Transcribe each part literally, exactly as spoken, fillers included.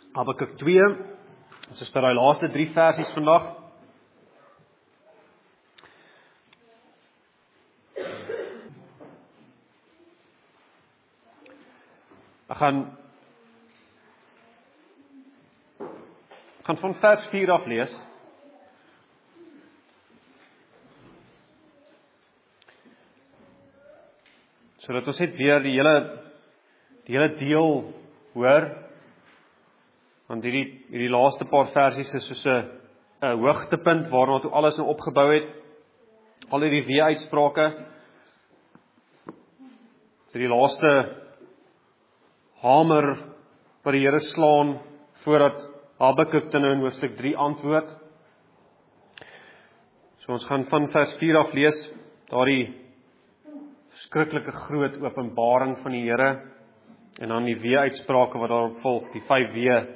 Habakuk twee, ons is by die laaste drie versies vandag. Ek gaan, ek gaan van vers vier af lees. Sodat ons net weer die hele, die hele deel hoor. Want hierdie, hierdie laaste paar versies is soos 'n 'n hoogtepunt waarna toe alles nou opgebou het. Al hierdie wee-uitsprake. So die laaste hamer wat die Here slaan voordat Habakuk dan nou in hoofstuk drie antwoord. So ons gaan van vers vier af lees, daardie verskriklike groot openbaring van die Here en dan die wee-uitsprake wat daarop volg, die vyf wee.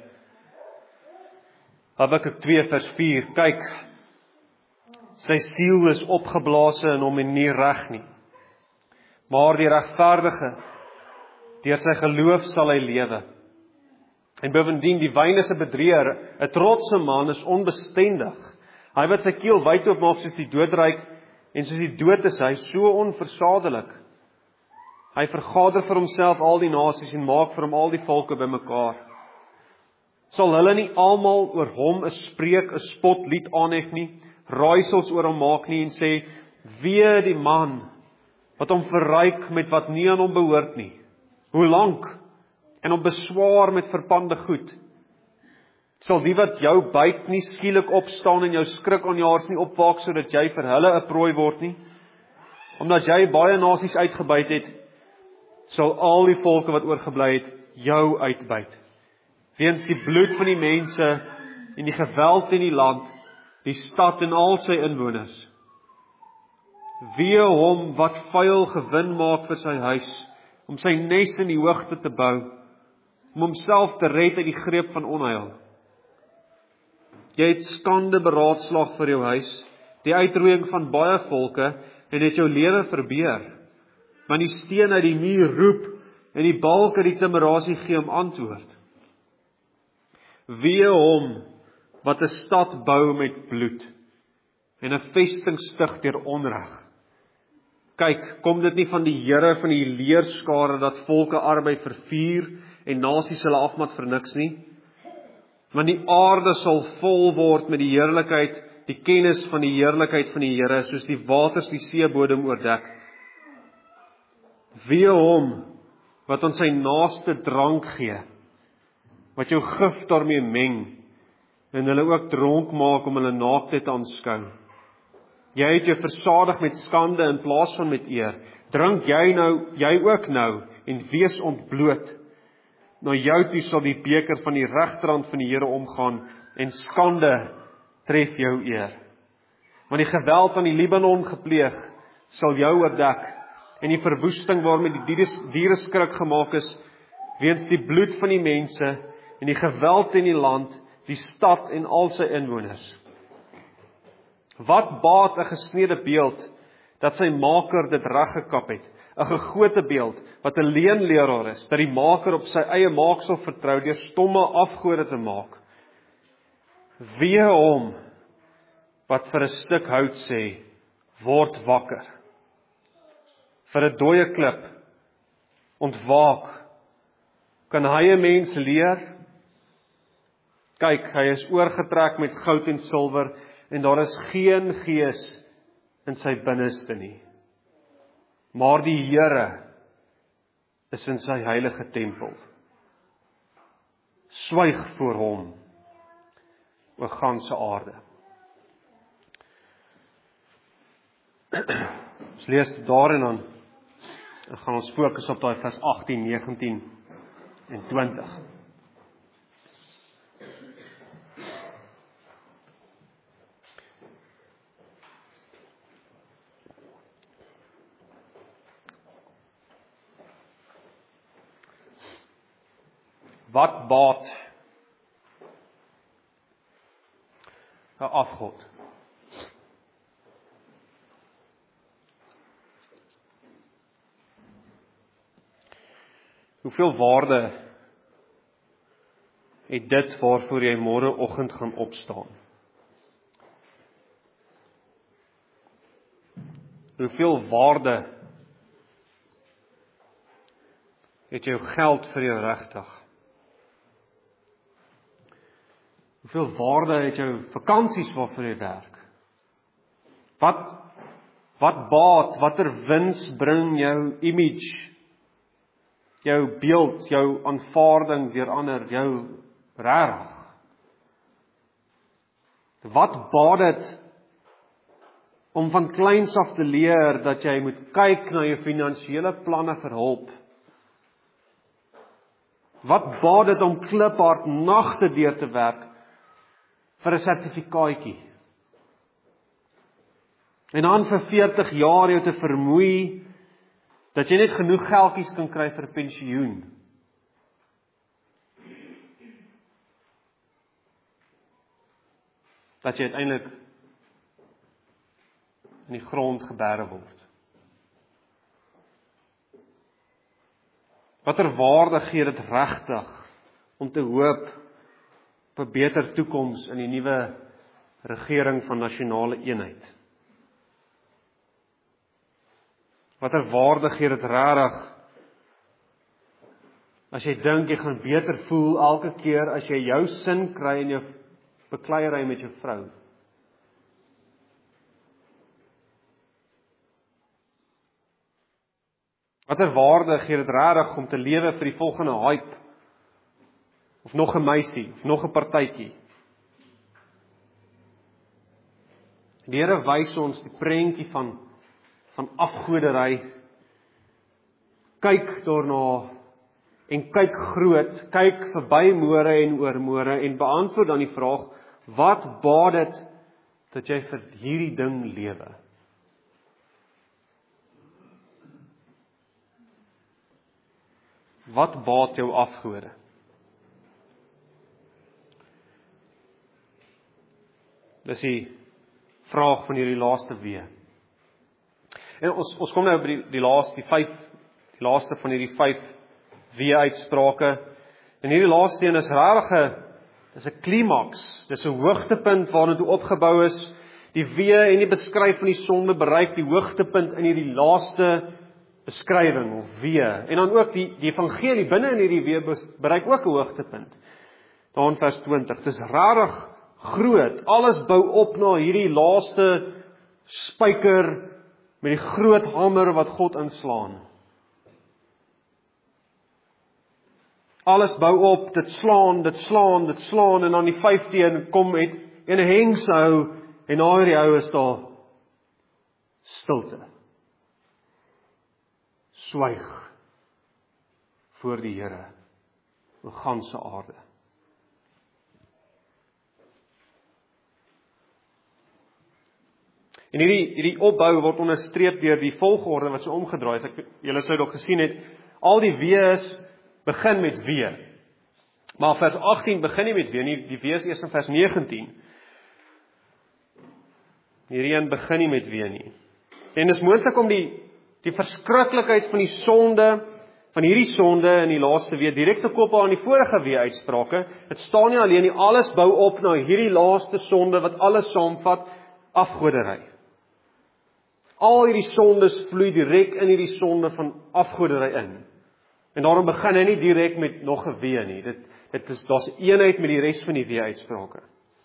Habakuk twee vers vier, kyk, sy siel is opgeblaase in hom en nie reg nie. Maar die regverdige, deur sy geloof sal hy lewe. En bovendien, die wyn is 'n bedrieger, 'n trotse man is onbestendig. Hy wat sy keel wyd oop maak soos die doodryk, en soos die dood is hy so onversadelik. Hy vergader vir homself al die nasies en maak vir hom al die volke bymekaar. Sal hulle nie almal oor hom 'n spreek, 'n spotlied aanhef nie, raaisels oor hom maak nie en sê, wee die man wat hom verryk met wat nie aan hom behoort nie. Hoe lank en hom beswaar met verpande goed. Sal die wat jou byt nie skielik opstaan en jou skrikaanjaars nie opwaak sodat jy vir hulle 'n prooi word nie. Omdat jy baie nasies uitgebyt het, sal al die volke wat oorgebly het jou uitbyt. Weens die bloed van die mense en die geweld in die land, die stad en al sy inwoners. Wee hom wat vuil gewin maak vir sy huis, om sy nes in die hoogte te bou, om homself te red uit die greep van onheil. Jy het skande beraadslaag vir jou huis, die uitroeiing van baie volke, en het jou lewe verbeur. Want die steen uit die muur roep, en die balk uit die timerasie gee om antwoord. Wee hom wat 'n stad bou met bloed, en 'n vesting stig deur onreg. Kyk, kom dit nie van die Here van die leerskare dat volke arbeid vervuur en nasies hulle afmat vir niks nie? Want die aarde sal vol word met die heerlikheid, die kennis van die heerlikheid van die Here, soos die waters die seebodem oordek. Wee hom wat aan sy naaste drank gee, wat jou gif daarmee meng, en hulle ook dronk maak om hulle naaktheid te aanskou. Jy het jou versadig met skande in plaas van met eer. Drink jy nou, jy ook nou, en wees ontbloot. Na jou toe sal die beker van die regterhand van die Here omgaan, en skande tref jou eer. Want die geweld aan die Libanon gepleeg, sal jou oordek, en die verwoesting waarmee die diereskrik gemaak is, weens die bloed van die mense, en die geweld in die land, die stad en al sy inwoners. Wat baat 'n gesnede beeld, dat sy maker dit reggekap het, 'n gegote beeld, wat 'n leenleraar is, dat die maker op sy eie maaksel vertrou, deur stomme afgode te maak. Wee hom, wat vir 'n stuk hout sê, word wakker. Vir 'n dooie klip, ontwaak. Kan hy 'n mens leer? Kyk, hy is oorgetrek met goud en silwer, en daar is geen gees in sy binneste nie. Maar die Here is in sy heilige tempel. Swyg voor hom, o ganse aarde. Ons lees daar en dan, en gaan ons fokus op daai vers agttien, negentien en twintig. Wat baat 'n afgod? Hoeveel waarde het dit waarvoor jy môreoggend gaan opstaan? Hoeveel waarde het jou geld vir jou regtig? Hoeveel waarde het jou vakansies waarvoor jy werk? Wat, wat baat, watter wins bring jou image, jou beeld, jou aanvaarding deur ander, jou regtig? Wat baat dit om van kleins af te leer dat jy moet kyk na jou finansiële planne vir hulp? Wat baat dit om kliphard nagte deur te werk vir 'n sertifikaatjie? En dan vir veertig jaar jou te vermoei, dat jy net genoeg geldjies kan kry vir pensioen. Dat jy uiteindelik in die grond geberre word. Watter waarde gee dit regtig om te hoop op 'n beter toekoms in die nuwe regering van nasionale eenheid? Watter waarde gee dit regtig as jy dink jy gaan beter voel elke keer as jy jou sin kry in jou bekleierery met jou vrou? Watter waarde gee dit regtig om te lewe vir die volgende hype? Of nog 'n meisie, of nog 'n partytjie? Die Here wys ons die prentjie van van afgodery. Kyk daarna en kyk groot, kyk verby môre en oormôre en beantwoord dan die vraag: wat baat dit dat jy vir hierdie ding lewe? Wat baat jou afgode? Dis die vraag van hierdie laaste wee. En ons ons kom nou by die, die laaste die vyf die laaste van hierdie vyf wee uitsprake. En hierdie laaste een is regtig 'n dis 'n klimaks. Dis 'n hoogtepunt waarna toe opgebou is. Die wee en die beskryf van die sonde bereik die hoogtepunt in hierdie laaste beskrywing of wee. En dan ook die die evangelie binne in hierdie wee bereik ook 'n hoogtepunt. Daar in vers twintig. Dis regtig groot. Alles bou op na hierdie laaste spyker met die groot hamer wat God inslaan. Alles bou op, dit slaan, dit slaan, dit slaan en dan die vyfde een kom met 'n hengshou en na hierdie hou is daar stilte. Swyg voor die Here, oor ganse aarde. En hierdie hierdie opbou word onderstreep deur die volgorde wat so omgedraai is. Ek julle sou dalk gesien het, al die wees begin met wee. Maar vers agttien begin nie met wee nie, die wee is eers in vers negentien. Hierdie een begin nie met wee nie. En dis moontlik om die die verskriklikheid van die sonde, van hierdie sonde in die laaste wee direk te koppel aan die vorige wee uitsprake. Dit staan nie alleen nie, alles bou op na hierdie laaste sonde wat alles saamvat, afgodery. Al hierdie sondes vloei direk in hierdie sonde van afgodery in. En daarom begin hy nie direk met nog 'n wee nie. Dit dit is daar's 'n eenheid met die res van die wee uitsprake.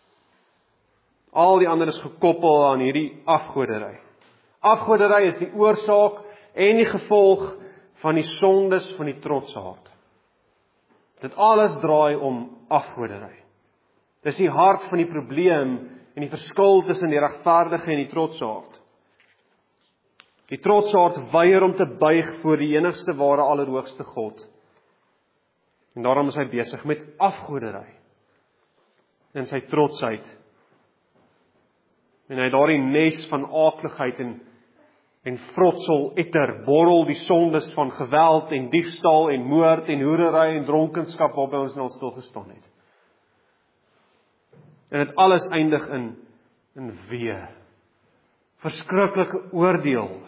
Al die ander is gekoppel aan hierdie afgodery. Afgodery is die oorsaak en die gevolg van die sondes van die trotse hart. Dit alles draai om afgodery. Dis die hart van die probleem en die verskil tussen die regverdige en die trotse hart. Die trotse hart weier om te buig voor die enigste ware allerhoogste God. En daarom is hy besig met afgodery in sy trotsheid. En hy daardie nes van aakligheid en en vrotsel etter, borrel die sondes van geweld en diefstal en moord en hoerery en dronkenskap waarby ons nou stil gestaan het. En dit alles eindig in in wee. Verskriklike oordeel.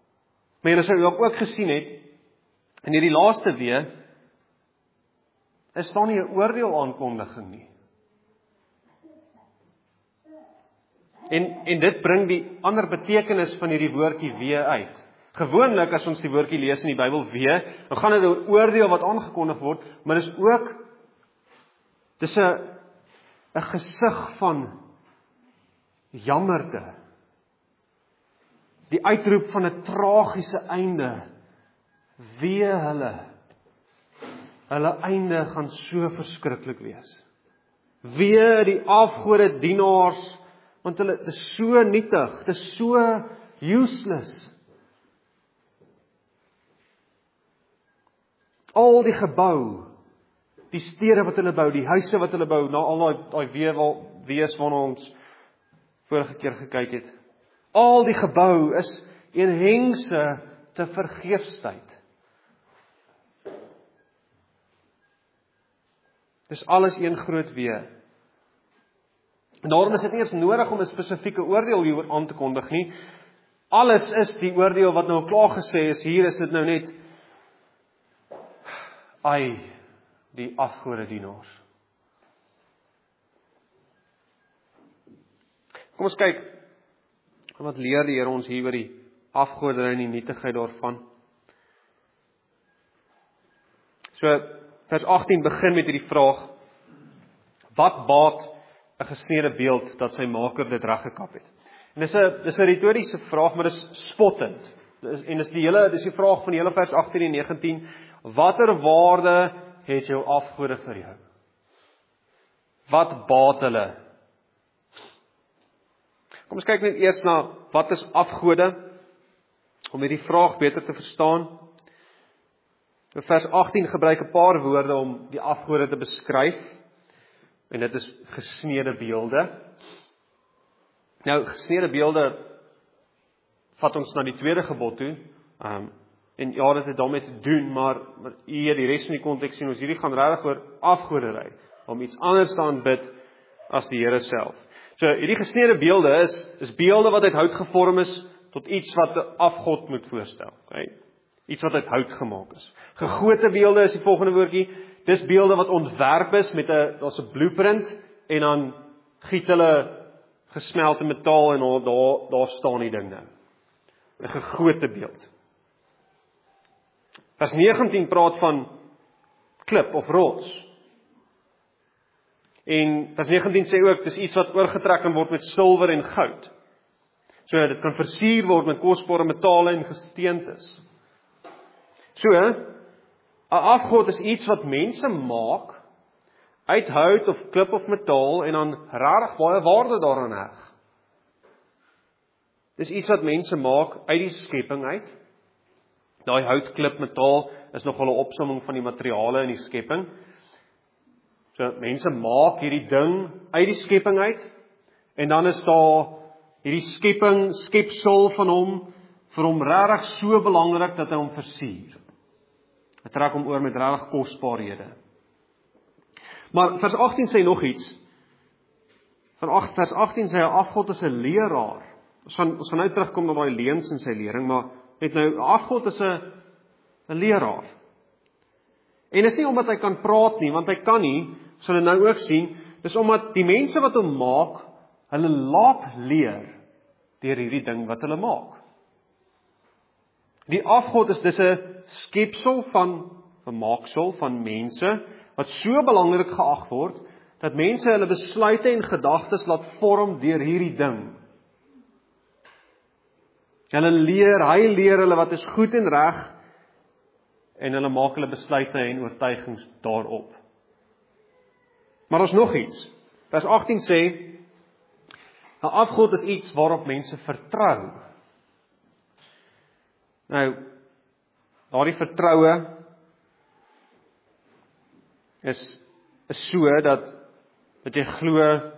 Maar julle sou ook gesien het in hierdie laaste wee is daar nie 'n oordeel aankondiging nie. En, en dit bring die ander betekenis van hierdie woordjie wee uit. Gewoonlik as ons die woordjie lees in die Bybel wee, dan gaan dit oor oordeel wat aangekondig word, maar dis ook, dis 'n 'n gesig van jammerte. Die uitroep van 'n tragiese einde. Wee hulle. Hulle einde gaan so verskriklik wees. Wee die afgode dienaars, want hulle, dit is so nietig, dit is so useless. Al die gebou, die stede wat hulle bou, die huise wat hulle bou, na al daai daai wee wees waarna ons vorige keer gekyk het. Al die gebou is een hengse te vergeefsheid. Dis alles een groot wee. En daarom is dit nie eens nodig om 'n spesifieke oordeel hieroor aan te kondig nie. Alles is die oordeel wat nou klaar gesê is, hier is dit nou net, ai, die afgode dienaars. Kom ons kyk, wat leer die Here ons hier oor die afgoderry en die nietigheid daarvan. So, vers agttien begin met hierdie vraag, wat baat 'n gesnede beeld dat sy maker dit reggekap het? En dis 'n dis 'n retoriese vraag, maar dis spottend. Dis, en dis die hele dis die vraag van die hele vers agttien en negentien, watter waarde het jou afgode vir jou? Wat baat hulle? Kom ons kyk net eers na wat is afgode, om hierdie vraag beter te verstaan. Vers agttien gebruik 'n paar woorde om die afgode te beskryf, en dit is gesnede beelde. Nou, gesnede beelde vat ons na die tweede gebod toe, um, en ja, dit het daarmee te doen, maar, maar hier die res van die konteks sien ons, hierdie gaan regtig oor afgoderry, om iets anders te aanbid as die Here self. So, hierdie gesnede beelde is, is beelde wat uit hout gevorm is, tot iets wat 'n afgod moet voorstel. Okay? Iets wat uit hout gemaak is. Gegote beelde is die volgende woordjie, dis beelde wat ontwerp is, met 'n, daar's 'n blueprint, en dan giet hulle gesmelte metaal, en daar, daar, daar staan die ding nou. 'n Gegote beeld. Vers negentien praat van klip of rots. En vers negentien sê ook, dis iets wat oorgetrek kan word met silwer en goud. So, dit kan versier word met kosbare metale en gesteentes. So, 'n afgod is iets wat mense maak, uit hout of klip of metaal, en dan regtig baie waarde daaraan heg. Dis iets wat mense maak uit die skepping uit. Daai hout, klip, metaal is nogal 'n opsomming van die materiale in die skepping. So, mense maak hierdie ding uit die skepping uit, en dan is daar hierdie skepping, skepsel van hom, vir hom regtig so belangrik dat hy hom versier. Hy trek hom oor met regtig kosbarehede. Maar vers agttien sê nog iets. Van vers agttien sê hy, afgod is 'n leraar. Ons gaan, ons gaan nou terugkom na daai leuns in sy lering, maar net nou, afgod is 'n 'n leraar. En is nie omdat hy kan praat nie, want hy kan nie, sal jy nou ook sien, dis omdat die mense wat hom maak, hulle laat leer deur hierdie ding wat hulle maak. Die afgod is dis 'n skepsel van 'n maaksel van mense wat so belangrik geag word dat mense hulle besluite en gedagtes laat vorm deur hierdie ding. Hulle leer, hy leer hulle wat is goed en reg, en hulle maak hulle besluite en oortuigings daarop. Maar ons nog iets. Vers agttien sê, 'n afgod is iets waarop mense vertrou. Nou, daardie vertroue is, is so dat, dat jy glo,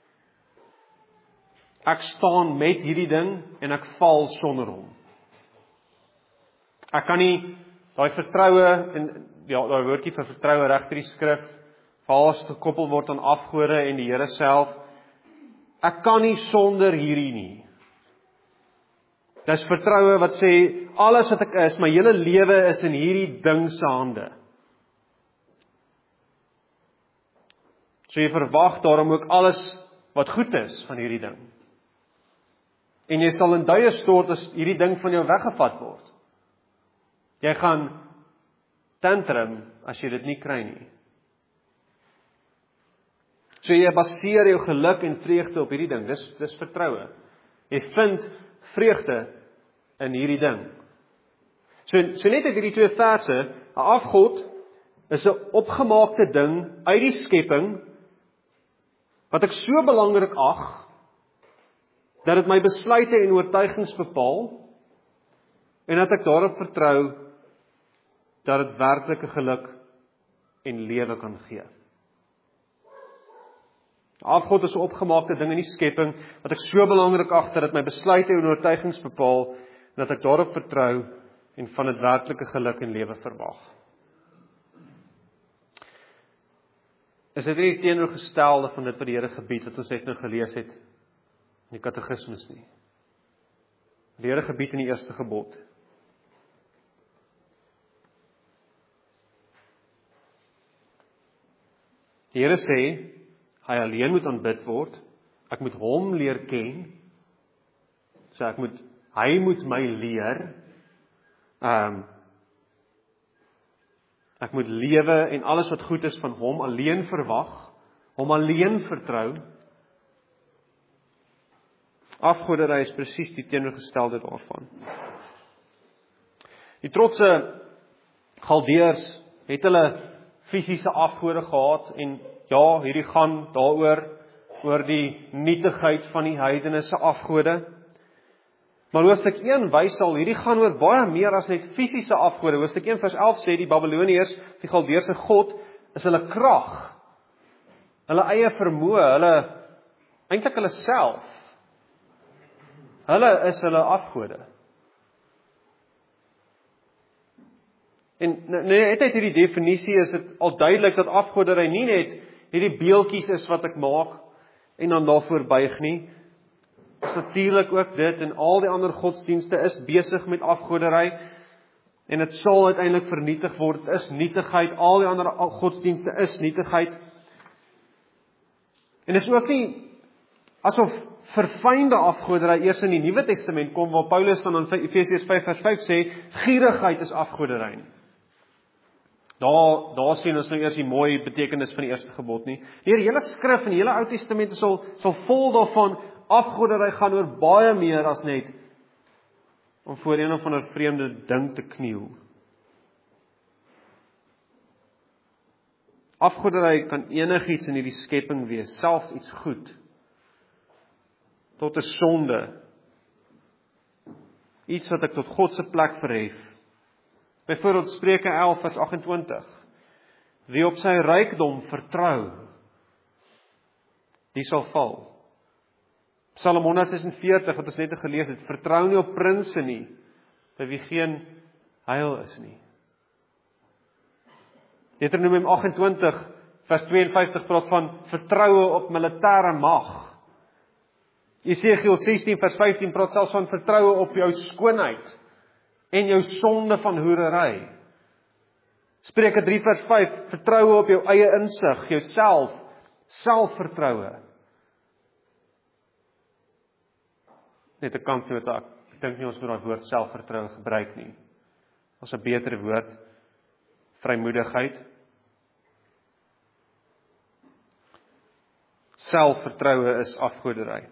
ek staan met hierdie ding, en ek val sonder hom. Ek kan nie, daai vertroue, en ja, daai woordjie vir vertroue regter die skrif, vaas gekoppel word aan afgode en die Here self, ek kan nie sonder hierdie nie. Dis vertroue wat sê, alles wat ek is, my hele lewe is in hierdie ding se hande. So jy verwag daarom ook alles wat goed is van hierdie ding. En jy sal in duie stort as hierdie ding van jou weggevat word. Jy gaan tantrum as jy dit nie kry nie. So jy baseer jou geluk en vreugde op hierdie ding. Dis dis vertroue. Jy vind vreugde in hierdie ding. So so net uit hierdie twee verse, 'n afgod is 'n opgemaakte ding uit die skepping wat ek so belangrik ag dat dit my besluite en oortuigings bepaal en dat ek daarop vertrou dat dit werklike geluk en lewe kan gee. Afgod is 'n opgemaakte ding in die skepping wat ek so belangrik ag dat dit my besluite en oortuigings bepaal en dat ek daarop vertrou en van dit werklike geluk en lewe verwag. Is dit nie die teenoorgestelde van dit wat die Here gebied wat ons net nou gelees het in die katekismus nie? Die Here gebied in die eerste gebod. Die Here sê hy alleen moet aanbid word. Ek moet hom leer ken. So ek moet hy moet my leer. Ehm um, ek moet lewe en alles wat goed is van hom alleen verwag, hom alleen vertrou. Afgoderry is presies die teenoorgestelde daarvan. Die trotse Galdeërs het hulle fisiese afgode gehad en ja, hierdie gaan daaroor oor die nietigheid van die heidene se afgode. Maar hoofstuk een wys al, hierdie gaan oor baie meer as net fisiese afgode. Hoofstuk een vers elf sê die Babiloniërs, die Galdeërse god, is hulle krag, hulle eie vermoë, hulle eintlik hulle self. Hulle is hulle afgode. En net uit hierdie definisie is dit al duidelik dat afgoderry nie net hierdie beeldjies is wat ek maak en dan daarvoor buig nie. Is natuurlik ook dit en al die ander godsdienste is besig met afgoderry en dit sal uiteindelik vernietig word. Dit is nietigheid, al die ander godsdienste is nietigheid. En dis ook nie asof verfynde afgoderry eers in die Nuwe Testament kom waar Paulus dan in Efesiërs vyf vers vyf sê gierigheid is afgoderry nie. Daar daar sien ons nou eers die mooi betekenis van die eerste gebod nie. Die hele skrif en die hele Ou Testament sal sal vol daarvan afgoderry gaan oor baie meer as net om voor een of ander vreemde ding te kniel. Afgoderry kan enigiets in hierdie skepping wees, selfs iets goed, tot 'n sonde. Iets wat ek tot God se plek verhef. Byvoorbeeld Spreuke elf vers agt en twintig. Wie op sy rykdom vertrou, die sal val. Psalm honderd ses en veertig wat ons net gelees het, vertrou nie op prinse nie, by wie geen heil is nie. Deuteronomium agt en twintig vers twee en vyftig praat van vertroue op militêre mag. Jesegiel sestien vers vyftien praat selfs van vertroue op jou skoonheid en jou sonde van hoerery. Spreuke drie vers vyf, vertroue op jou eie insig, jouself, selfvertroue. Net 'n kantnota, ek dink nie ons moet daai woord selfvertroue gebruik nie. Ons 'n beter woord, vrymoedigheid. Selfvertroue is afgoderry.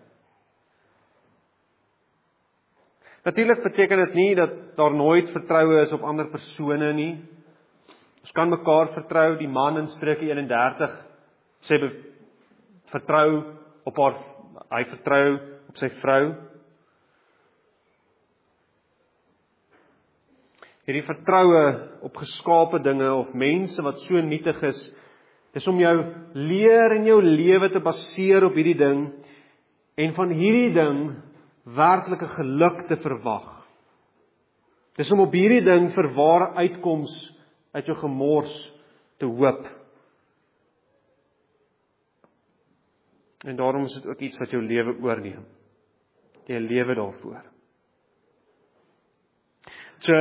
Natuurlik beteken dit nie dat daar nooit vertroue is op ander persone nie. Ons kan mekaar vertrou. Die man in Spreuke een en dertig sê vertrou op haar, hy vertrou op sy vrou. Hierdie vertroue op geskape dinge of mense wat so nietig is, dis om jou leer en jou lewe te baseer op hierdie ding en van hierdie ding werklike geluk te verwag. Dis om op hierdie ding vir ware uitkoms uit jou gemors te hoop. En daarom is dit ook iets wat jou lewe oorneem. Jy lewe daarvoor. So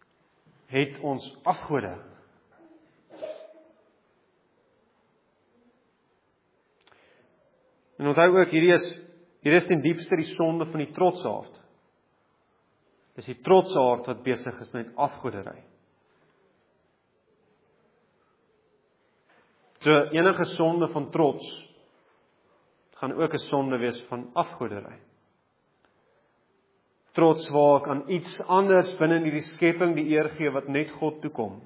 het ons afgode. En onthou ook, hierdie is, hierdie is ten diepste die sonde van die trotse hart. Dis die trotse hart wat besig is met afgoderry. So enige sonde van trots gaan ook 'n sonde wees van afgoderry. Trots waar ek aan iets anders binne in hierdie skepping die eer gee wat net God toekom.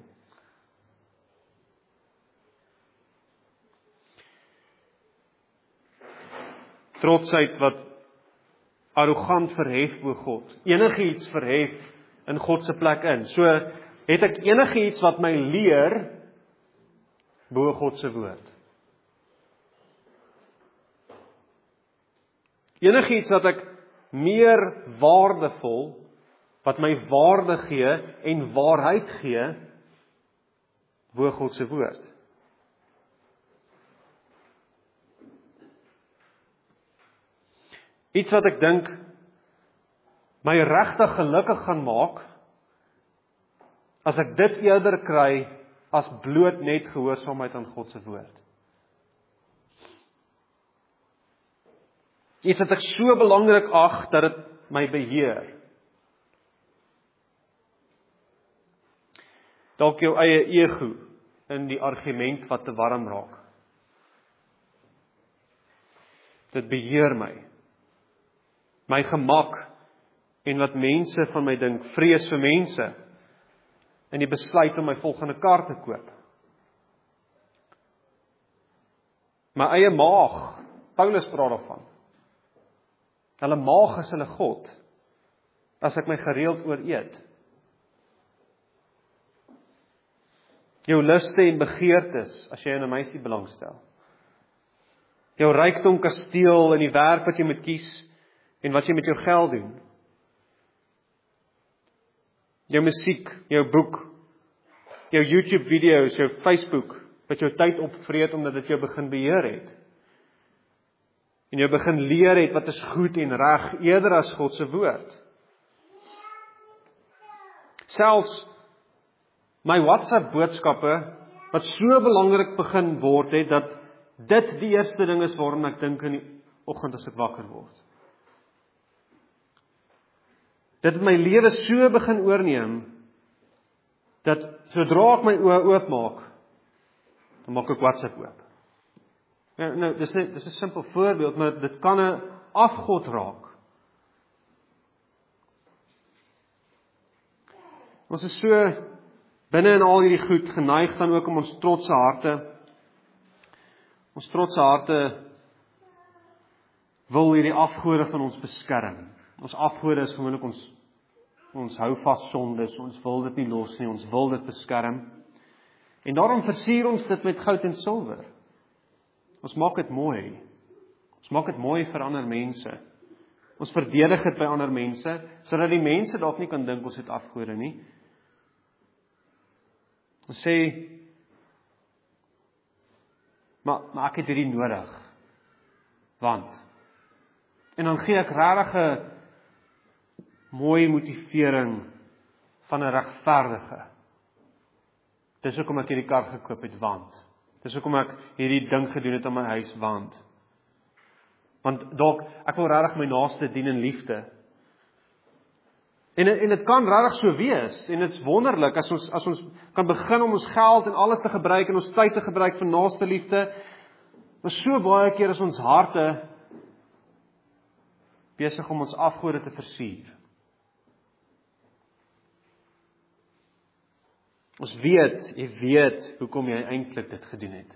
Trotsheid wat arrogant verhef bo God. Enige iets verhef in God se plek in. So het ek enige iets wat my leer bo God se woord. Enige iets wat ek meer waardevol, wat my waarde gee en waarheid gee bo God se woord. Iets wat ek dink my regtig gelukkig gaan maak, as ek dit eerder kry as bloot net gehoorsaamheid aan God se woord. Iets wat ek so belangrik ag dat dit my beheer. Dalk jou eie ego in die argument wat te warm raak. Dit beheer my. My gemak en wat mense van my dink, vrees vir mense in die besluit om my volgende kar te koop. My eie maag, Paulus praat daarvan. Hulle maag is hulle God, as ek my gereeld ooreet. Jou luste en begeertes, as jy in 'n meisie belangstel. Jou rykdom kasteel in die werk wat jy moet kies, en wat jy met jou geld doen. Jou musiek, jou boek, jou YouTube video's, jou Facebook, wat jou tyd opvreet omdat dit jou begin beheer het. En jy begin leer het wat is goed en reg, eerder as God se woord. Selfs my WhatsApp boodskappe, wat so belangrik begin word het, dat dit die eerste ding is waarom ek dink in die oggend as ek wakker word. Dit het my lewe so begin oorneem, dat sodra ek my oë oopmaak, dan maak ek WhatsApp oop. Nou, nou dis net, dis 'n simpel voorbeeld, maar dit kan 'n afgod raak. Ons is so binne in al hierdie goed geneig dan ook om ons trotse harte, ons trotse harte wil hierdie afgode van ons beskerm. Ons afgode is gewoonlik ons, ons hou vas sondes, ons wil dit nie los nie, ons wil dit beskerm. En daarom versier ons dit met goud en silwer. Ons maak dit mooi. Ons maak dit mooi vir ander mense. Ons verdedig dit by ander mense, sodat die mense dalk nie kan dink ons het afgode nie. Ons sê, maar, maar ek het hierdie nodig. Want, en dan gee ek regtig 'n mooi motivering van 'n regverdige. Dis hoekom ek hierdie kar gekoop het, want. Dis hoekom ek hierdie ding gedoen het aan my huis, want. Want dalk, ek wil regtig my naaste dien in liefde. En en dit kan regtig so wees, en dit is wonderlik as ons as ons kan begin om ons geld en alles te gebruik en ons tyd te gebruik vir naaste liefde. Maar so baie keer is ons harte besig om ons afgode te versier. Ons weet, jy weet hoekom jy eintlik dit gedoen het.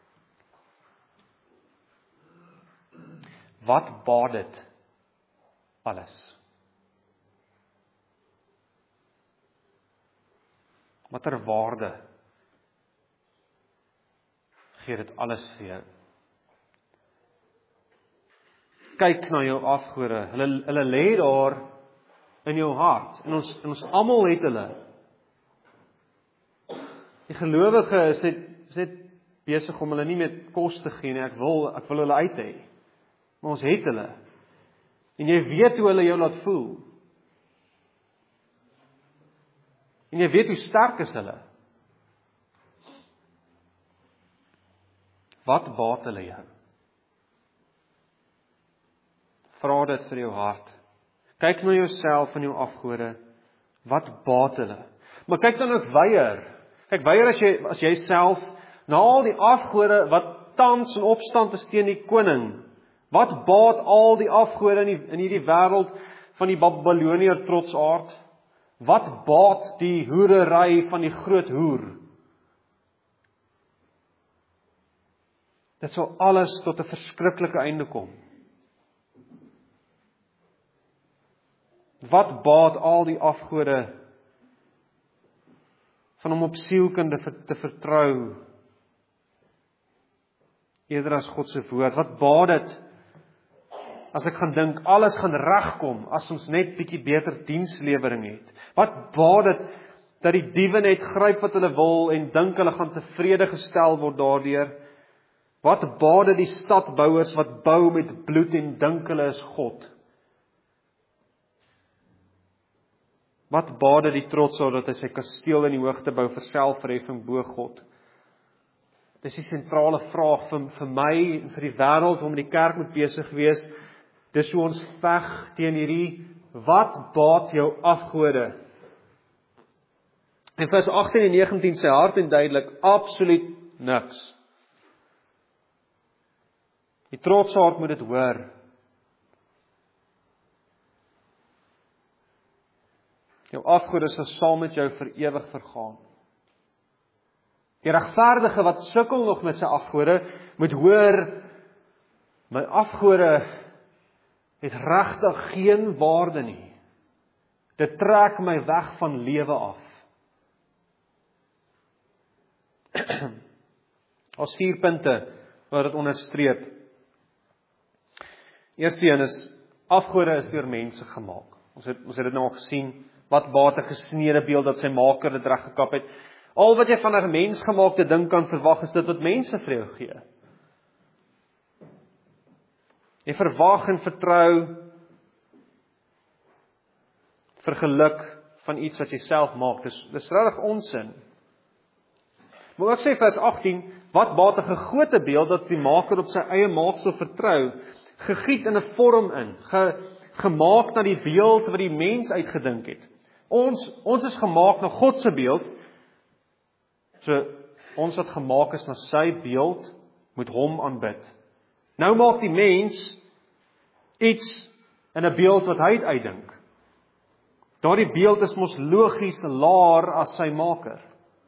Wat baat dit alles? Watter waarde gee dit alles vir jou? Kyk na jou afgode, hulle hulle lê daar in jou hart, en ons en ons almal het hulle. Die gelowige is net is net besig om hulle nie met kos te gee nie, ek wil ek wil hulle uit hê. Maar ons het hulle. En jy weet hoe hulle jou laat voel. En jy weet hoe sterk is hulle. Wat baat hulle jou? baat dit vir jou hart? Kyk na jouself en jou afgode. Wat baat hulle? Maar kyk dan ook weier. Kyk weier as jy as jy self na al die afgode wat tans in opstand is teen die koning. Wat baat al die afgode in die, in hierdie wêreld van die Babiloniër trotsaard? Wat baat die hoerery van die groot hoer? Dit sal alles tot 'n verskriklike einde kom. Wat baat al die afgode van om op sielkunde te vertrou eerder as God se woord? Wat baat dit as ek gaan dink alles gaan regkom as ons net bietjie beter dienslewering het? Wat baat dit dat die diewe net gryp wat hulle wil en dink hulle gaan tevrede gestel word daardeur? Wat baat dit die stadbouers wat bou met bloed en dink hulle is God? Wat baat dit die trotsaar dat hy sy kasteel in die hoogte bou vir selfverheffing bo God? Dis die sentrale vraag vir, vir my en vir die wêreld om die kerk moet besig wees. Dis hoe ons veg teen hierdie wat baat jou afgode? In vers agttien en negentien sê hard en duidelik absoluut niks. Die trotsaar moet dit hoor. Jou afgode sal saam met jou vir ewig vergaan. Die regverdige wat sukkel nog met sy afgode, moet hoor, my afgode het regtig geen waarde nie. Dit trek my weg van lewe af. As vier punte wat dit onderstreep. Eerste een is, afgode is deur mense gemaak. Ons het, ons het dit nou al gesien, wat baat 'n gesneede beeld dat sy maker dit reg gekap het. Al wat jy van 'n mensgemaakte ding kan verwag is dit wat mense vir jou gee. Jy verwag en vertrou vir geluk van iets wat jy self maak. Dis dis regtig onsin. Maar ook sê vers agttien, wat baat 'n gegote beeld dat die maker op sy eie maaksel vertrou, gegiet in 'n vorm in, ge, gemaak na die beeld wat die mens uitgedink het. Ons ons is gemaak na God se beeld. So ons wat gemaak is na sy beeld, moet hom aanbid. Nou maak die mens iets in 'n beeld wat hy uitdink. Daardie beeld is mos logies laer as sy maker.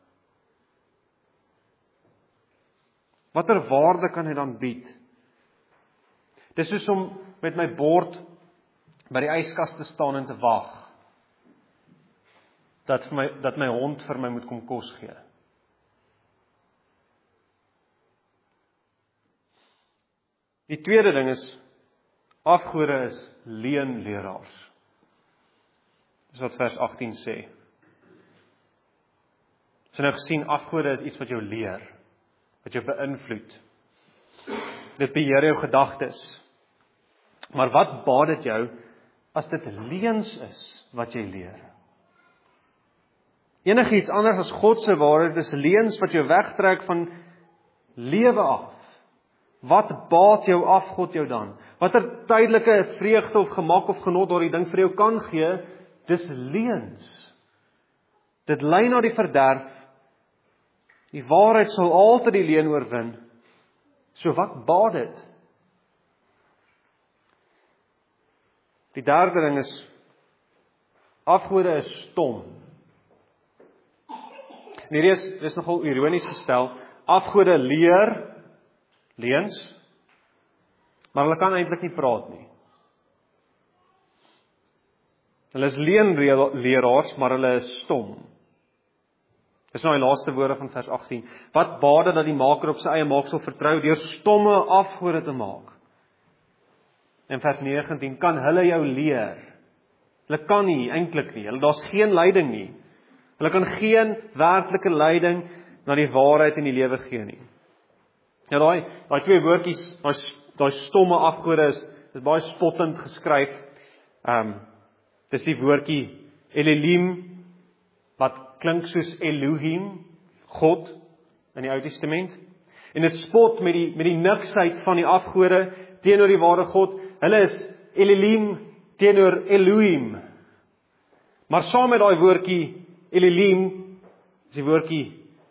Watter waarde kan hy dan bied? Dis soos om met my bord by die yskas te staan en te wag. Dat vir my dat my hond vir my moet kom kos gee. Die tweede ding is, afgode is leenleraars. Dis wat vers agttien sê. Ons het nou gesien, afgode is iets wat jou leer, wat jou beïnvloed. Dit beheer jou gedagtes. Maar wat baat dit jou as dit leuns is wat jy leer? Enigiets anders as God se waarheid is leuns wat jou wegtrek van lewe af. Wat baat jou af God jou dan? Watter tydelike vreugde of gemak of genot daardie ding vir jou kan gee, dis leuns. Dit lei na die verderf. Die waarheid sal altyd die leuen oorwin. So wat baat dit? Die derde ding is, afgode is stom. En hierdie is, dit is nogal ironies gestel, afgode leer, leuns, maar hulle kan eintlik nie praat nie. Hulle is leenleraars, maar hulle is stom. Dis nou die laaste woorde van vers agttien. Wat baat dit dat die maker op sy eie maaksel vertrou deur stomme afgode te maak? En vers negentien, kan hulle jou leer? Hulle kan nie, eintlik nie. Hulle daar's geen leiding nie. Hulle kan geen werklike leiding na die waarheid en die lewe gee nie. Ja, daai daai twee woordjies, daai daai stomme afgode is is baie spottend geskryf. Ehm um, dis die woordjie Elohim wat klink soos Elohim, God in die Ou Testament. En dit spot met die met die niksheid van die afgode teenoor die ware God. Hulle is Elilim teenoor Elohim. Maar saam met daai woordjie Elilim is die woordjie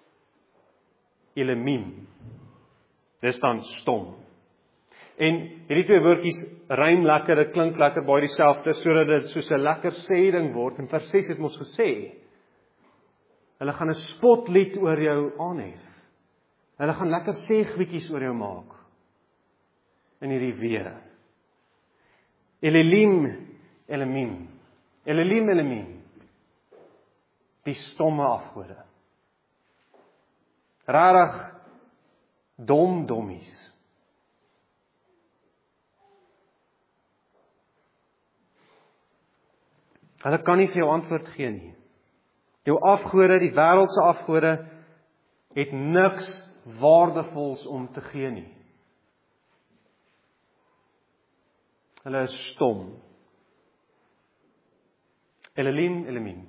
Elimim. Dis dan stom. En hierdie twee woordjies rym lekker, dit klink lekker baie dieselfde, sodat dit soos 'n lekker sê ding word. En vers ses het ons gesê, hulle gaan 'n spotlied oor jou aanhef. Hulle gaan lekker segwetjies oor jou maak. In hierdie wee. Elilim, Elimim. Elilim, Elimim. Die stomme afgode. Rarig dom dommies. Hulle kan nie vir jou antwoord gee nie. Jou afgode, die wêreldse afgode, het niks waardevols om te gee nie. Hulle is stom. Elilim, Elimim.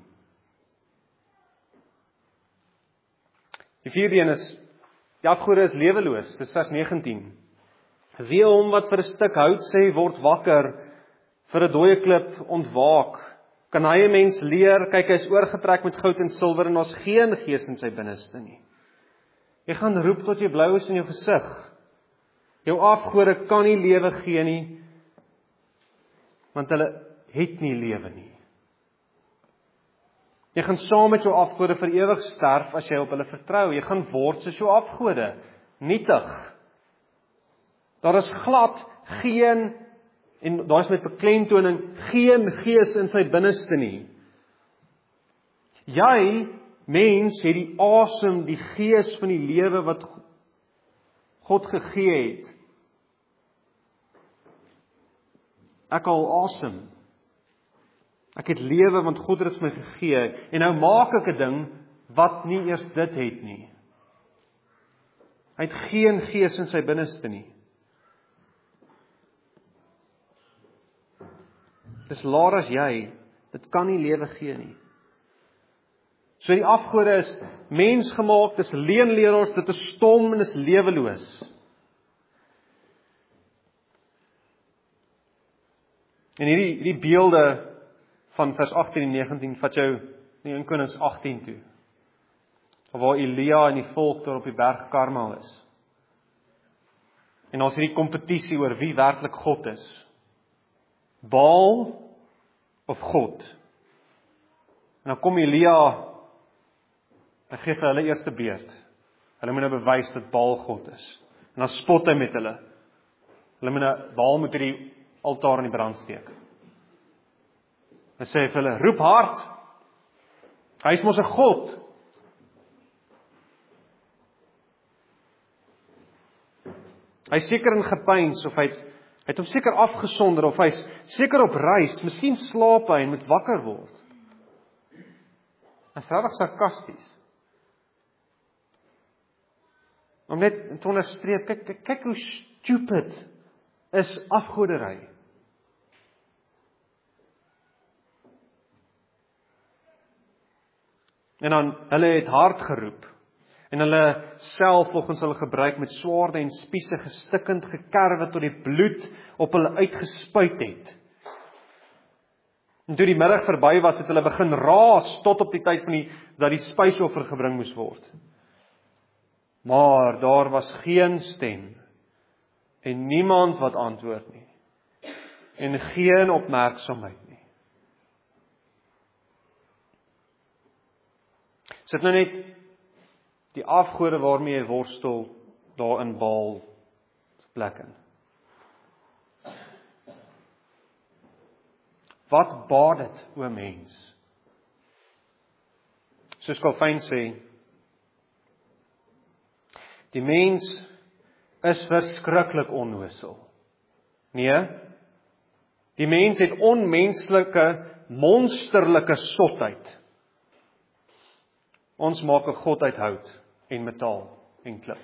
Die vierde een is, die afgode is leweloos, dis vers negentien. Wie hom wat vir 'n stuk hout sê, word wakker, vir 'n dooie klip ontwaak. Kan hy 'n mens leer, kyk, hy is oorgetrek met goud en silwer en ons geen gees in sy binneste nie. Jy gaan roep tot jy blou is in jou gesig. Jou afgode kan nie lewe gee nie, want hulle het nie lewe nie. Jy gaan saam met jou afgode vir ewig sterf as jy op hulle vertrou. Jy gaan word soos jou afgode, nietig. Daar is glad geen, en daar is met beklemtoning, geen gees in sy binneste nie. Jy, mens, het die asem, die gees van die lewe wat God gegee het. Ek al asem. Ek het lewe want God het dit vir my gegee. En nou maak ek 'n ding wat nie eers dit het nie. Hy het geen gees in sy binneste nie. Dis laer as jy, dit kan nie lewe gee nie. So die afgode is mensgemaak, dis leenleraars, dit is stom en is leweloos. En hierdie, hierdie beelde van vers agttien en negentien vat jou in Eerste Konings agttien toe. Waar Elia en die volk daar op die berg Karmel is. En ons hierdie kompetisie oor wie werklik God is. Baal of God. En dan kom Elia, hy gee vir hulle eerste beurt. Hulle moet nou bewys dat Baal God is. En dan spot hy met hulle. Hulle moet nou, Baal moet hierdie altaar in die brand steek. Hy sê vir hulle, roep hard. Hy is mos 'n God. Hy is seker in gepeins, of hy het, hy het hom seker afgesonder, of hy is seker op reis, miskien slaap hy en moet wakker word. Hy is regtig sarkasties. Om net te onderstreep, kyk, kyk, kyk hoe stupid is afgoderry. En dan, hulle het hard geroep, en hulle self volgens hulle gebruik met swaarde en spiese gestikkend gekerwe tot die bloed op hulle uitgespuit het. En toe die middag verby was, het hulle begin raas tot op die tyd van die, dat die spysoffer gebring moes word. Maar daar was geen stem, en niemand wat antwoord nie, en geen opmerksaamheid nie. Sit nou net die afgode waarmee jy worstel daar in Baal plek in. Wat baat dit, o mens? Soos Calvin sê, die mens is verskriklik onnoosel. Nee, die mens het onmenslike, monsterlike sotheid. Ons maak 'n God uit hout en metaal en klip.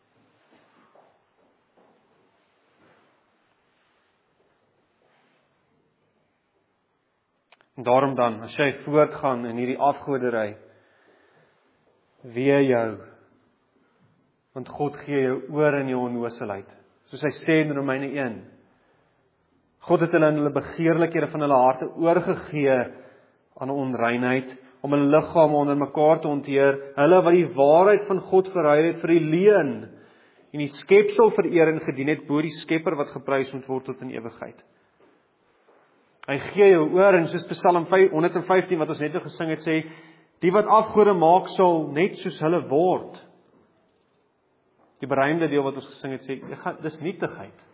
En daarom dan, as jy voortgaan in hierdie afgoderry, wee jou, want God gee jou oor in jou onnooselheid. Soos hy sê in Romeine een, God het hulle in hulle begeerlikhede van hulle harte oorgegee aan onreinheid, om hulle liggame onder mekaar te hanteer, hulle wat die waarheid van God verruil het vir die leuen, en die skepsel vereer en gedien het bo die Skepper wat geprys moet word tot in ewigheid. Hy gee jou oor, en soos Psalm honderd en vyftien wat ons net nou gesing het sê, die wat afgode maak sal net soos hulle word. Die beruimde deel wat ons gesing het sê, dis nietigheid.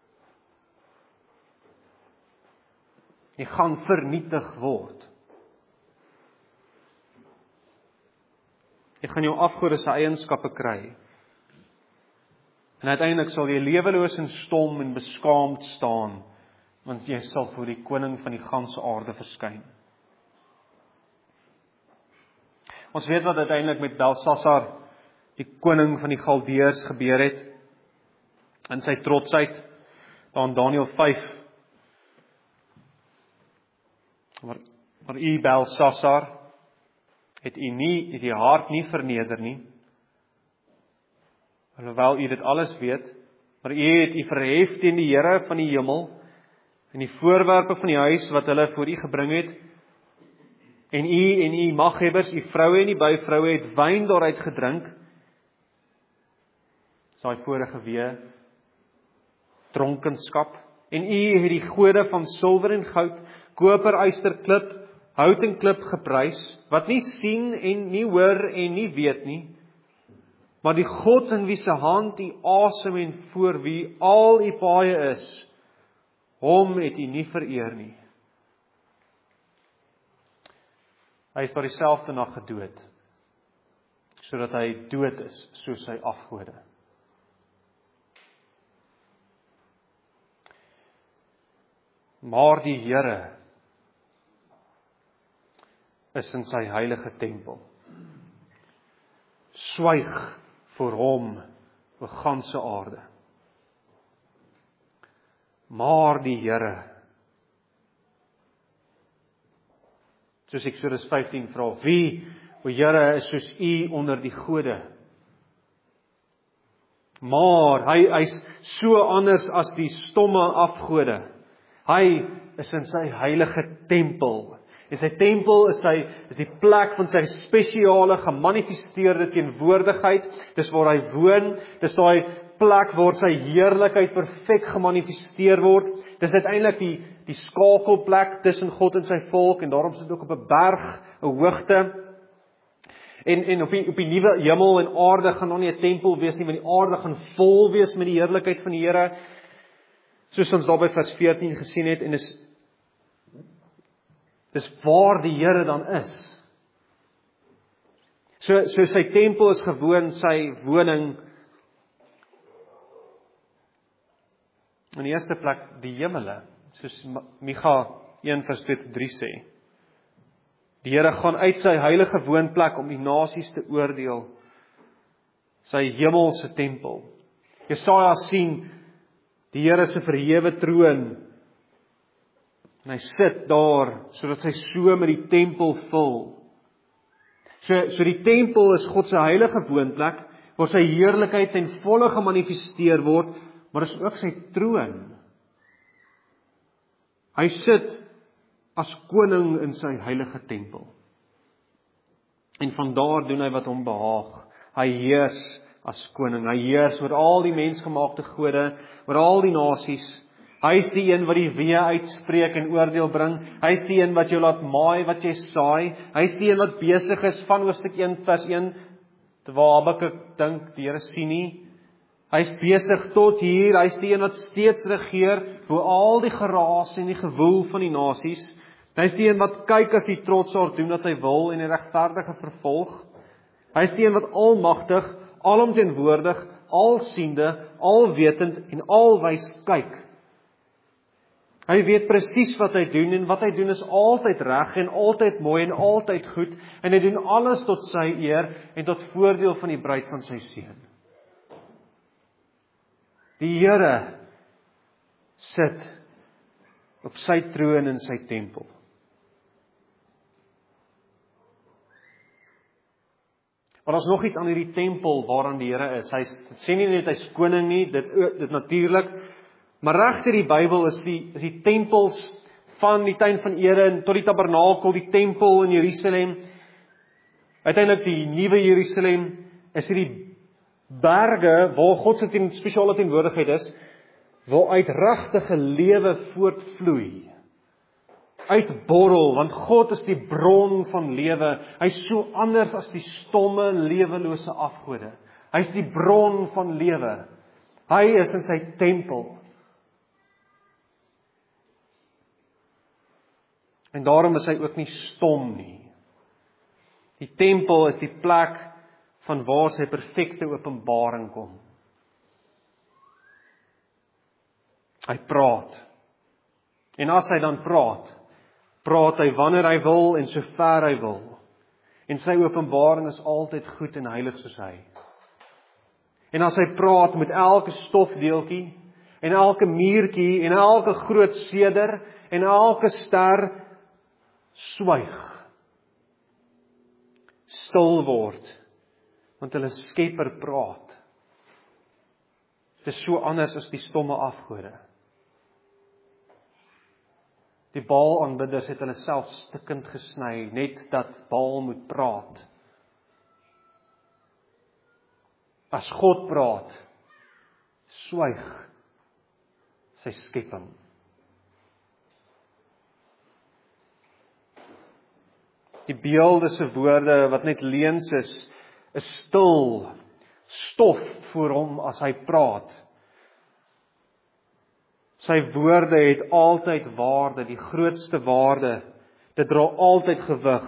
Jy gaan vernietig word. Jy gaan jou afgode se eienskappe kry. En uiteindelik sal jy leweloos en stom en beskaamd staan, want jy sal voor die koning van die ganse aarde verskyn. Ons weet wat uiteindelik met Belsasar, die koning van die Galdeërs, gebeur het, in sy trotsheid, daar in Daniël vyf, maar, maar u Belsasar, het u nie, het u hart nie verneder nie, alhoewel u dit alles weet, maar u het u verhef teen die Here van die hemel, en die voorwerpe van die huis wat hulle voor u gebring het, en u en u maghebbers, u vroue en die byvroue het wyn daaruit gedrink, saai vorige wee, dronkenskap, en u het die gode van silwer en goud, koper, yster, klip, hout en klip geprys, wat nie sien en nie hoor en nie weet nie, maar die God in wie se hand die asem en voor wie al die paaie is, hom het u nie vereer nie. Hy is daar dieselfde nag gedood, sodat hy dood is, soos sy afgode. Maar die Here is in sy heilige tempel. Swyg voor hom, o ganse aarde. Maar die Here, soos Eksodus vyftien vra, wie, o Here, is soos u onder die gode? Maar hy is so anders as die stomme afgode. Hy is in sy heilige tempel. En sy tempel is, sy, is die plek van sy spesiale gemanifesteerde teenwoordigheid. Dis waar hy woon, dis daai plek waar sy heerlikheid perfek gemanifesteer word. Dis uiteindelik die, die skakelplek tussen God en sy volk, en daarom sit dit ook op 'n berg, 'n hoogte. En, en op die, op die nuwe hemel en aarde gaan nog nie 'n tempel wees nie, want die aarde gaan vol wees met die heerlikheid van die Here, soos ons daar by vers veertien gesien het, en is Dis waar die Here dan is. So, so sy tempel is gewoon sy woning. In die eerste plek die hemele, soos Micha een vers twee tot drie sê. Die Here gaan uit sy heilige woonplek om die nasies te oordeel. Sy hemelse tempel. Jesaja sien die Here se verhewe troon, en hy sit daar, sodat sy so met die tempel vul. So, so die tempel is God se heilige woonplek, waar sy heerlikheid ten volle gemanifesteer word, maar is ook sy troon. Hy sit as koning in sy heilige tempel. En vandaar doen hy wat hom behaag. Hy heers as koning. Hy heers oor al die mensgemaakte gode, oor al die nasies. Hy is die een wat die wee uitspreek en oordeel bring. Hy is die een wat jou laat maai wat jy saai. Hy is die een wat besig is van hoofstuk een vers een, terwyl Habakuk dink die Here sien nie. Hy is besig tot hier. Hy is die een wat steeds regeer bo al die geraas en die gewoel van die nasies. Hy is die een wat kyk as die trotsaar doen wat hy wil en die regverdige vervolg. Hy is die een wat almagtig, alomteenwoordig, alsiende, alwetend en alwys kyk. Hy weet presies wat hy doen, en wat hy doen is altyd reg en altyd mooi en altyd goed, en hy doen alles tot sy eer en tot voordeel van die bruid van sy seun. Die Here sit op sy troon in sy tempel. Maar daar's nog iets aan hierdie tempel waaraan die Here is. Hy sê nie net hy's koning nie, dit dit natuurlik, Maar regter die Bybel is die, is die tempels van die tuin van Eden tot die tabernakel, die tempel in Jerusalem, uiteindelik die nuwe Jerusalem, is hierdie berge waar God se ten, spesiale teenwoordigheid is, waaruit regtige lewe voortvloei, uitborrel, want God is die bron van lewe. Hy is so anders as die stomme, lewelose afgode. Hy is die bron van lewe. Hy is in sy tempel. En daarom is hy ook nie stom nie. Die tempel is die plek van waar sy perfekte openbaring kom. Hy praat. En as hy dan praat, praat hy wanneer hy wil en so ver hy wil. En sy openbaring is altyd goed en heilig soos hy. En as hy praat met elke stofdeeltjie, en elke muurtjie, en elke groot seder, en elke ster, swyg. Stil word, want hulle Skepper praat. Dit is so anders as die stomme afgode. Die Baal-aanbidders het hulle self stikkend gesny, net dat Baal moet praat. As God praat, swyg sy skepping. Die beeldese woorde wat net leuns is, is stil, stof voor hom as hy praat. Sy woorde het altyd waarde, die grootste waarde. Dit dra altyd gewig.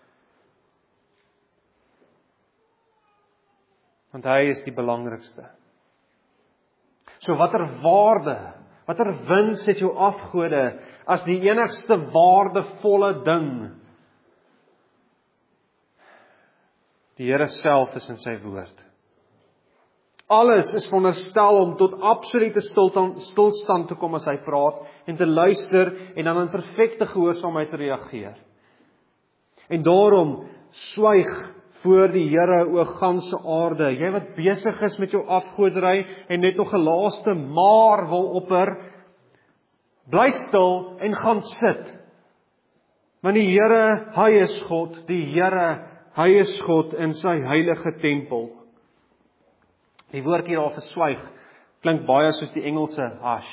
Want hy is die belangrikste. So watter waarde, watter wins het jou afgode as die enigste waardevolle ding? Die Here self is in sy woord. Alles is veronderstel om tot absolute stilstand te kom as hy praat en te luister en dan in perfekte gehoorsaamheid te reageer. En daarom swyg voor die Here o ganse aarde. Jy wat besig is met jou afgoderry en net nog 'n laaste maar wil opper, bly stil en gaan sit. Want die Here, hy is God, die Here, hy is God in sy heilige tempel. Die woordjie daar vir swyg klink baie soos die Engelse hush.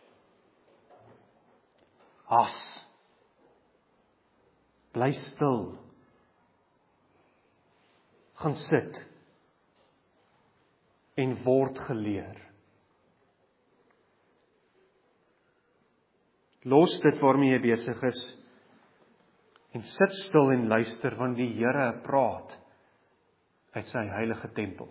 Hush. Bly stil. Gaan sit. En word geleer. Los dit waarmee jy besig is. En sit stil en luister, want die Here praat uit sy heilige tempel.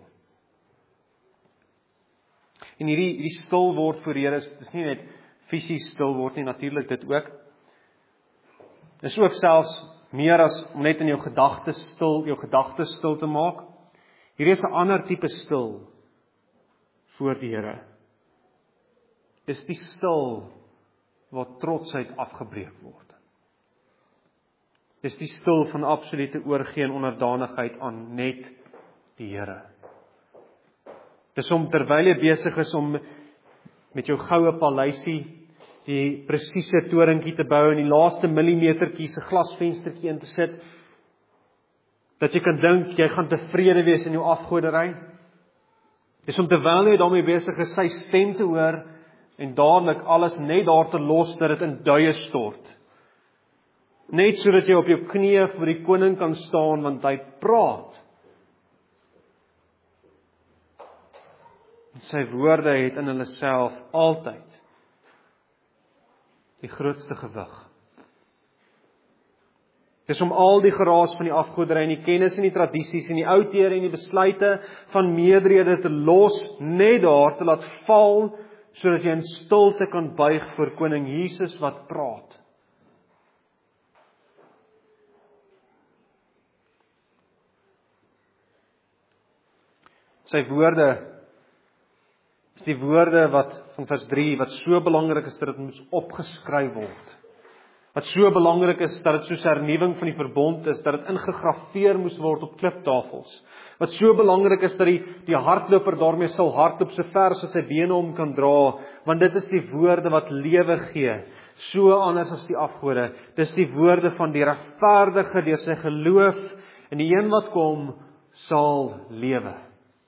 En hierdie, hierdie stil word voor Here is, is nie net fisies stil word nie, natuurlik dit ook. Dit is ook selfs meer as om net in jou gedagtes stil, jou gedagtes stil te maak. Hier is 'n ander tipe stil voor die Here. Dis die stil waar trotsheid afgebreek word. Dis die stil van absolute oorgee en onderdanigheid aan net die Here. Dis om terwyl jy besig is om met jou goue paleisie die presiese toringkie te bou en die laaste millimetertjie se glasvenstertjie in te sit, dat jy kan dink jy gaan tevrede wees in jou afgoderry. Dis om terwyl jy daarmee besig is sy stem te hoor en dadelik alles net daar te los dat dit in duie stort. Net sodat jy op jou knieë voor die koning kan staan want hy praat. En sy woorde het in hulle self altyd die grootste gewig. Dis om al die geraas van die afgoderry en die kennis en die tradisies en die oudhede en die besluite van meerderhede te los, net daar te laat val, sodat jy in stilte kan buig voor koning Jesus wat praat. Sy woorde is die woorde wat van vers drie, wat so belangrik is dat dit moet opgeskryf word. Wat so belangrik is, dat dit soos hernuwing van die verbond is, dat dit ingegrafeer moes word op kliptafels. Wat so belangrik is, dat die, die hardloper daarmee sal hardloop so ver as sy bene om kan dra, want dit is die woorde wat lewe gee, so anders as die afgode. Dis die woorde van die regverdige deur sy geloof, en die een wat kom, sal lewe.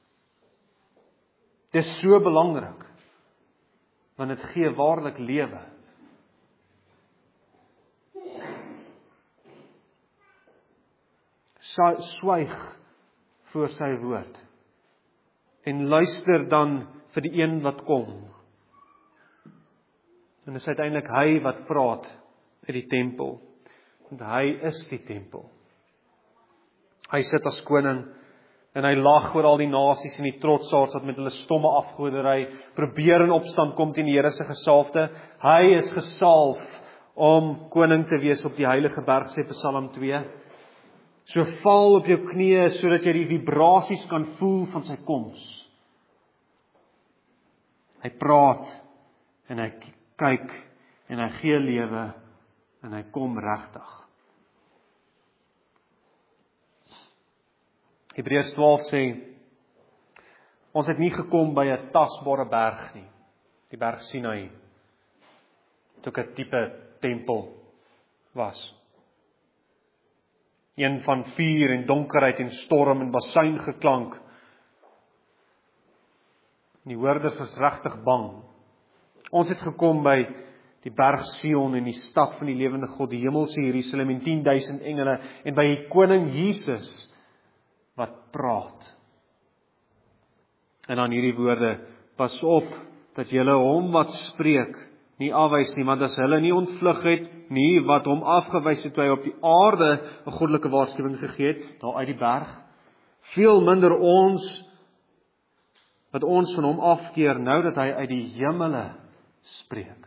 Dis so belangrik, want dit gee waarlik lewe. Swyg voor sy woord en luister dan vir die een wat kom. En dit is uiteindelik hy wat praat uit die tempel, want hy is die tempel. Hy sit as koning en hy lag oor al die nasies en die trotsaards wat met hulle stomme afgoderry probeer in opstand kom teen die Here se gesalfde. Hy is gesalf om koning te wees op die heilige berg, sê Psalm twee. So val op jou knieë sodat jy die vibrasies kan voel van sy koms. Hy praat en hy kyk en hy gee lewe en hy kom regtig. Hebreërs twaalf sê, ons het nie gekom by 'n tasbare berg nie, die berg Sinai, wat ook 'n tipe tempel was. Een van vuur en donkerheid en storm en basuin geklank. Die hoorders was regtig bang. Ons het gekom by die berg Sion en die stad van die lewende God, die hemelse Jerusalem en tien duisend engele, en by die koning Jesus wat praat. En dan hierdie woorde, pas op dat julle hom wat spreek nie afwys nie, want as hulle nie ontvlug het nie wat hom afgewys het toe hy op die aarde 'n goddelike waarskuwing gegee het, daar uit die berg, veel minder ons wat ons van hom afkeer nou dat hy uit die hemele spreek.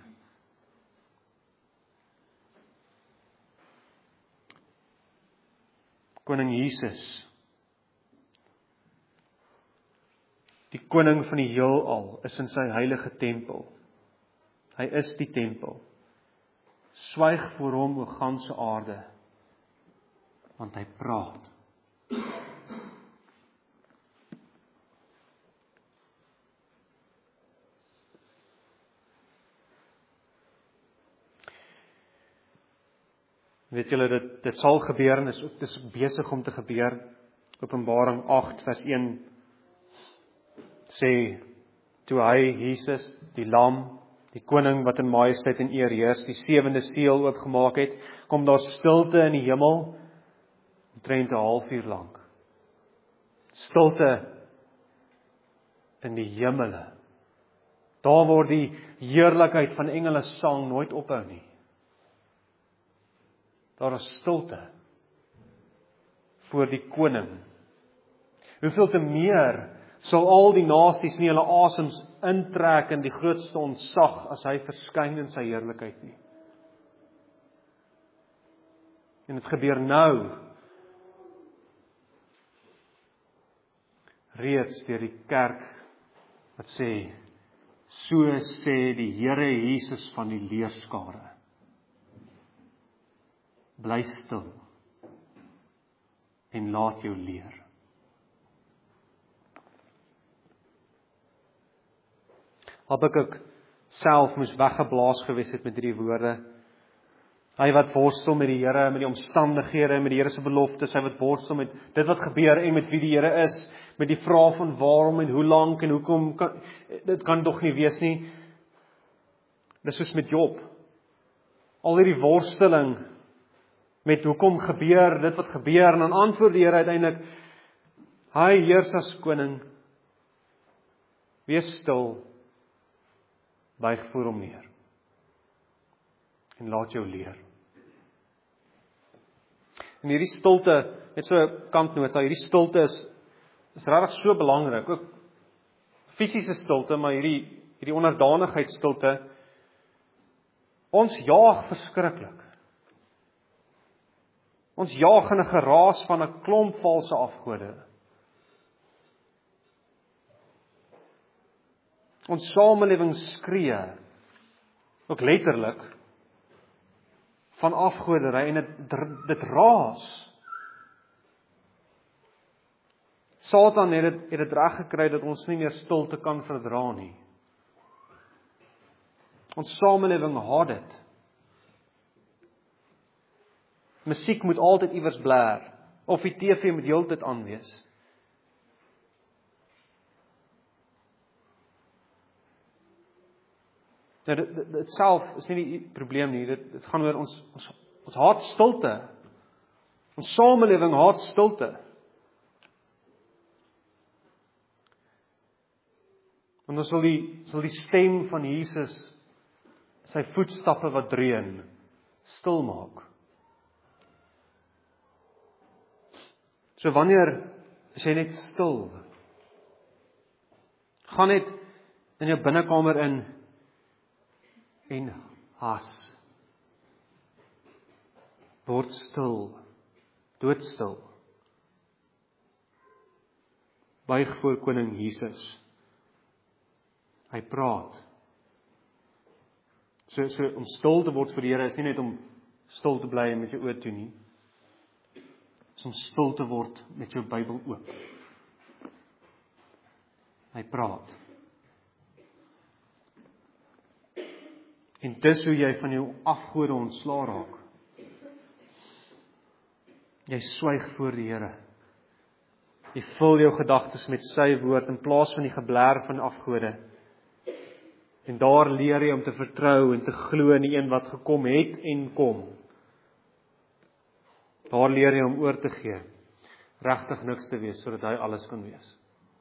Koning Jesus, die koning van die heelal, is in sy heilige tempel. Hy is die tempel. Swyg voor hom o ganse aarde, want hy praat. Weet julle, dit, dit sal gebeur en is ook dis besig om te gebeur. Openbaring agt vers een sê, toe hy, Jesus, die lam, die koning wat in majesteit en eer heers, die sewende seël oopgemaak het, kom daar stilte in die hemel, omtrent 'n halfuur lank. Stilte in die hemele. Daar word die heerlikheid van engele sang nooit ophou nie. Daar is stilte voor die koning. Hoeveel te meer sal al die nasies nie hulle asems intrek in die grootste ontzag as hy verskyn in sy heerlikheid nie. En dit gebeur nou. Reeds deur die kerk wat sê, so sê die Here Jesus van die leerskare. Bly stil en laat jou leer. Habakuk self moes weggeblaas gewees het met hierdie woorde. Hy wat worstel met die Here, met die omstandighede, met die Here se beloftes, hy wat worstel met dit wat gebeur en met wie die Here is, met die vraag van waarom en hoe lank en hoekom, kan, dit kan tog nie wees nie. Dis soos met Job. Al hierdie worsteling met hoekom gebeur dit wat gebeur, en dan antwoord die Here uiteindelik, hy heers as koning, wees stil, buig voor hom neer en laat jou leer. En hierdie stilte, net so 'n kantnota, hierdie stilte is is regtig so belangrik, ook fisiese stilte, maar hierdie hierdie onderdanigheidsstilte. Ons jaag verskriklik. Ons jaag in 'n geraas van 'n klomp valse afgode. Ons samelewing skree, ook letterlik, van afgoderry en dit dit raas. Satan het dit het dit reg gekry dat ons nie meer stilte kan verdra nie. Ons samelewing haat dit. Musiek moet altyd iewers blaar, of die T V moet heeltyd aan wees. Nou, dit, dit, dit self is nie die probleem nie, dit, dit gaan oor ons, ons, ons haat stilte. Ons samelewing haat stilte. Want ons wil die, sal die stem van Jesus, sy voetstappe wat dreun, stil maak. So wanneer is jy net stil? Gaan net in jou binnekamer in en has. Word stil, doodstil. Buig voor koning Jesus. Hy praat. So, so om stil te word vir die Here is nie net om stil te bly met jou oë toe nie. Is om stil te word met jou Bybel oop. Hy praat. En dis hoe jy van jou afgode ontslaa raak. Jy swyg voor die Here. Jy vul jou gedagtes met sy woord in plaas van die geblær van afgode. En daar leer jy om te vertrou en te glo in die een wat gekom het en kom. Daar leer jy om oor te gee, regtig niks te wees, sodat hy alles kan wees.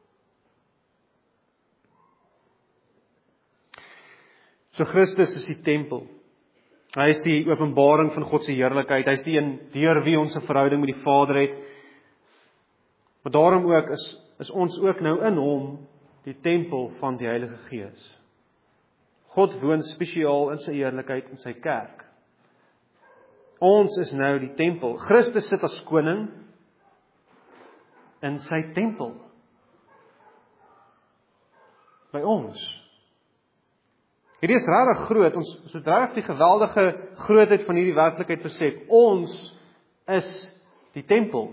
So Christus is die tempel. Hy is die openbaring van God se heerlikheid. Hy is die een deur wie ons 'n verhouding met die Vader het. Maar daarom ook is, is ons ook nou in hom die tempel van die Heilige Gees. God woon spesiaal in sy heerlikheid in sy kerk. Ons is nou die tempel. Christus sit as koning in sy tempel. By ons. Hierdie is regtig groot. Ons moet regtig die geweldige grootheid van hierdie werklikheid besef. Ons is die tempel.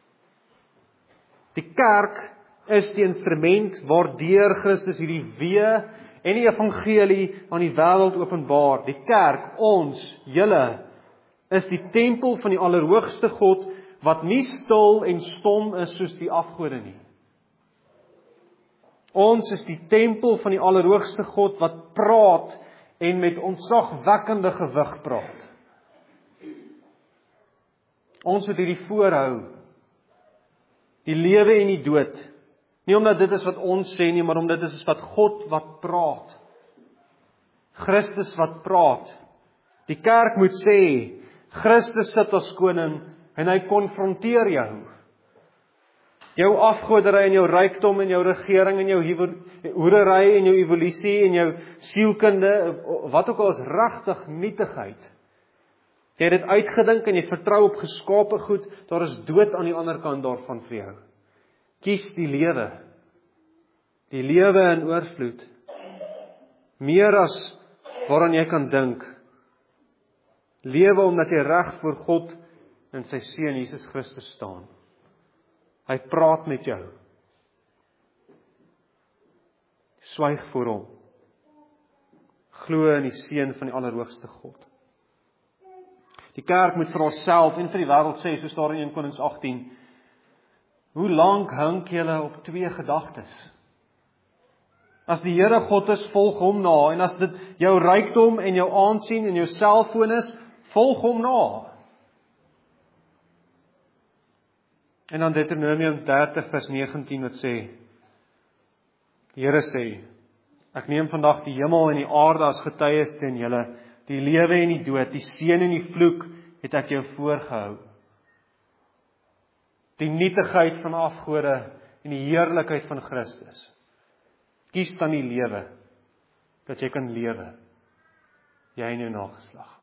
Die kerk is die instrument waardeur Christus hierdie wee en die evangelie aan die wêreld openbaar. Die kerk, ons, julle, is die tempel van die Allerhoogste God, wat nie stil en stom is soos die afgode nie. Ons is die tempel van die Allerhoogste God, wat praat en met ontzagwekkende gewig praat. Ons moet hierdie voorhou, die lewe en die dood, nie omdat dit is wat ons sê nie, maar omdat dit is wat God wat praat. Christus wat praat. Die kerk moet sê, Christus sit as koning en hy konfronteer jou. Jou afgodery en jou rykdom en jou regering en jou hoerery en jou evolusie en jou sielkunde, wat ook al is regtig nietigheid. Jy het dit uitgedink en jy vertrou op geskape goed, daar is dood aan die ander kant daarvan vir jou. Kies die lewe. Die lewe in oorvloed. Meer as waaraan jy kan dink. Lewe omdat jy reg voor God en sy Seun Jesus Christus staan. Hy praat met jou. Swyg voor hom. Glo in die Seun van die Allerhoogste God. Die kerk moet vir haarself en vir die wêreld sê, soos daar in Eerste Konings agttien, hoe lank hink julle op twee gedagtes? As die Here God is, volg hom na, en as dit jou rykdom en jou aansien en jou selfoon is, volg hom na. En dan Deuteronomium dertig vers negentien wat sê, die Here sê, ek neem vandag die hemel en die aarde as getuies teen julle, die lewe en die dood, die seën en die vloek, het ek jou voorgehou. Die nietigheid van afgode en die heerlikheid van Christus. Kies dan die lewe, dat jy kan lewe, jy en jou nageslag.